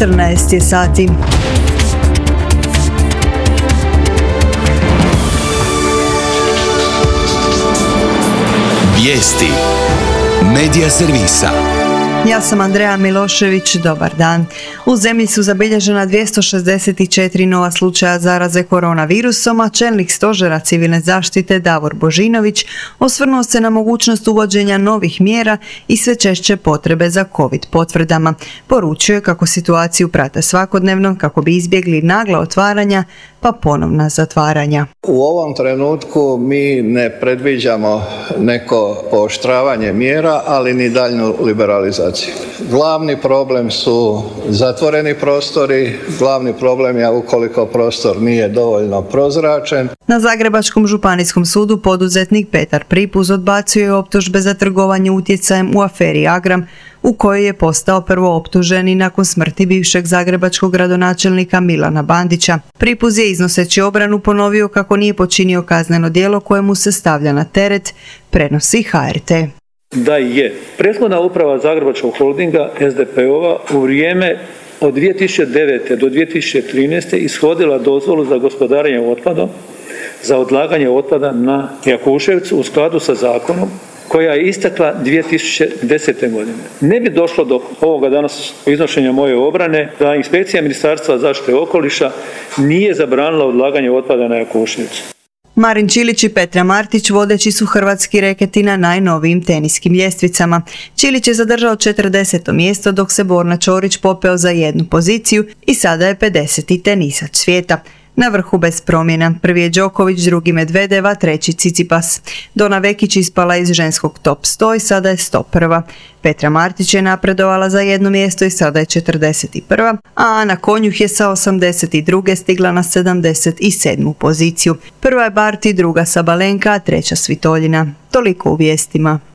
14 je sati. Vijesti Medija servisa. Ja sam Andreja Milošević, dobar dan. U zemlji su zabilježena 264 nova slučaja zaraze koronavirusom, a čelnik stožera civilne zaštite Davor Božinović osvrnuo se na mogućnost uvođenja novih mjera i sve češće potrebe za COVID potvrdama. Poručio je kako situaciju prate svakodnevno kako bi izbjegli nagla otvaranja pa ponovna zatvaranja. U ovom trenutku mi ne predviđamo neko pooštravanje mjera, ali ni daljnju liberalizaciju. Glavni problem su zatvoreni prostori, glavni problem je ukoliko prostor nije dovoljno prozračen. Na Zagrebačkom županijskom sudu poduzetnik Petar Pripuz odbacio je optužbe za trgovanje utjecajem u aferi Agram, u kojoj je postao prvooptuženi nakon smrti bivšeg zagrebačkog gradonačelnika Milana Bandića. Pripuz je iznoseći obranu ponovio kako nije počinio kazneno djelo koje mu se stavlja na teret, prenosi HRT. Da je prethodna uprava Zagrebačkog holdinga SDP-ova u vrijeme od 2009. do 2013. ishodila dozvolu za gospodarenje otpadom, za odlaganje otpada na Jakuševcu u skladu sa zakonom, koja je istekla 2010. godine. Ne bi došlo do ovoga danas iznošenja moje obrane da inspekcija Ministarstva zaštite okoliša nije zabranila odlaganje otpada na Jakuševcu. Marin Čilić i Petra Martić vodeći su hrvatski reketi na najnovijim teniskim ljestvicama. Čilić je zadržao 40. mjesto dok se Borna Ćorić popeo za jednu poziciju i sada je 50. tenisač svijeta. Na vrhu bez promjena. Prvi je Đoković, drugi Medvedeva, treći Cicipas. Dona Vekić ispala iz ženskog top 100 i sada je 101. Petra Martić je napredovala za jedno mjesto i sada je 41. A Ana Konjuh je sa 82. stigla na 77. poziciju. Prva je Barti, druga Sabalenka, a treća Svitoljina. Toliko u vijestima.